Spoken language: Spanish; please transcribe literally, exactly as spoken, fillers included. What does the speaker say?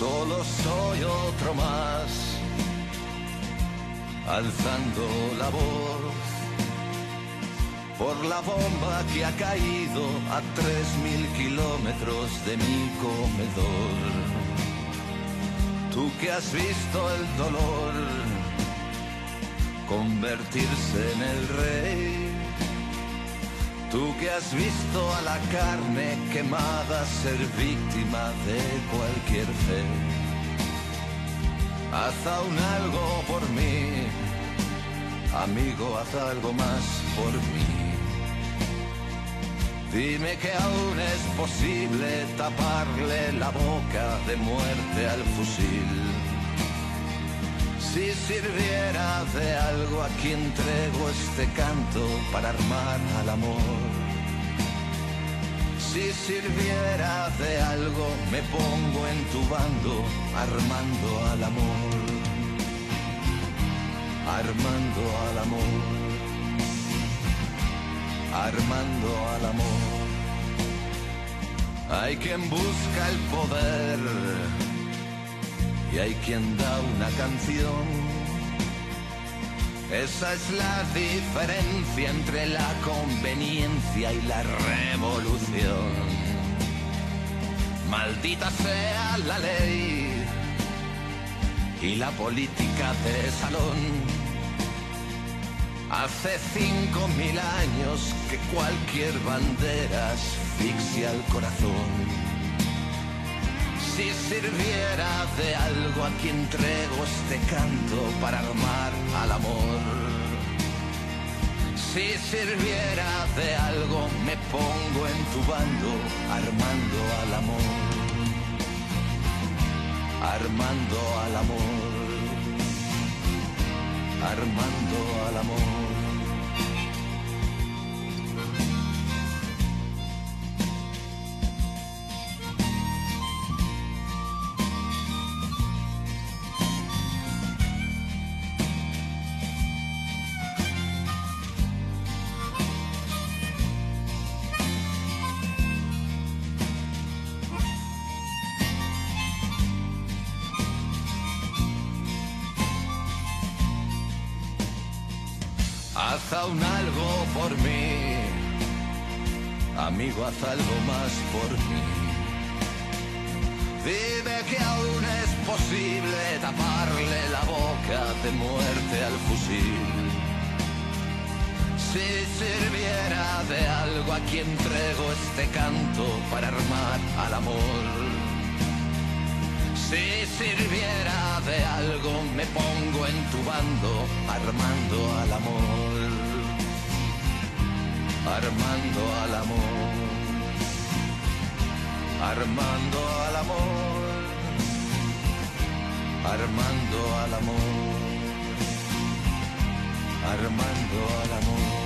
Solo soy otro más, alzando la voz por la bomba que ha caído a tres mil kilómetros de mi comedor. Tú que has visto el dolor convertirse en el rey, tú que has visto a la carne quemada ser víctima de cualquier fe, haz aún algo por mí, amigo, haz algo más por mí. Dime que aún es posible taparle la boca de muerte al fusil. Si sirviera de algo, aquí entrego este canto para armar al amor. Si sirviera de algo, me pongo en tu bando, armando al amor, armando al amor, armando al amor. Hay quien busca el poder y hay quien da una canción. Esa es la diferencia entre la conveniencia y la revolución. Maldita sea la ley y la política de salón. Hace cinco mil años que cualquier bandera asfixia el corazón. Si sirviera de algo, aquí entrego este canto para armar al amor. Si sirviera de algo, me pongo en tu bando, armando al amor, armando al amor, armando al amor. Haz aún algo por mí, amigo, haz algo más por mí. Dime que aún es posible taparle la boca de muerte al fusil. Si sirviera de algo, aquí entrego este canto para armar al amor. Si sirviera de algo, me pongo en tu bando, armando al amor, armando al amor, armando al amor, armando al amor, armando al amor.